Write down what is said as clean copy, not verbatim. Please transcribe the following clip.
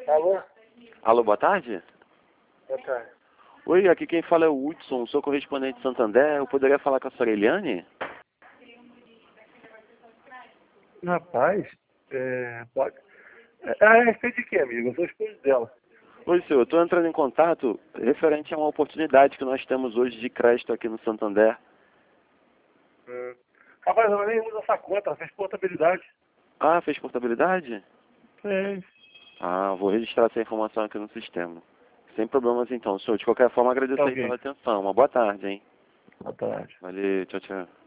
Alô? Alô, boa tarde? Boa tarde. Oi, aqui quem fala é o Hudson, sou correspondente de Santander. Eu poderia falar com a senhora Eliane? Rapaz, pode. A respeito de quê, amigo? Eu sou esposo dela. Oi, senhor, eu estou entrando em contato referente a uma oportunidade que nós temos hoje de crédito aqui no Santander. Rapaz, ela nem usa essa conta, ela fez portabilidade. Ah, fez portabilidade? Fez. Ah, vou registrar essa informação aqui no sistema. Sem problemas então, senhor. De qualquer forma, agradeço Tá aí ok. pela atenção. Uma boa tarde, hein? Boa tarde. Valeu, tchau, tchau.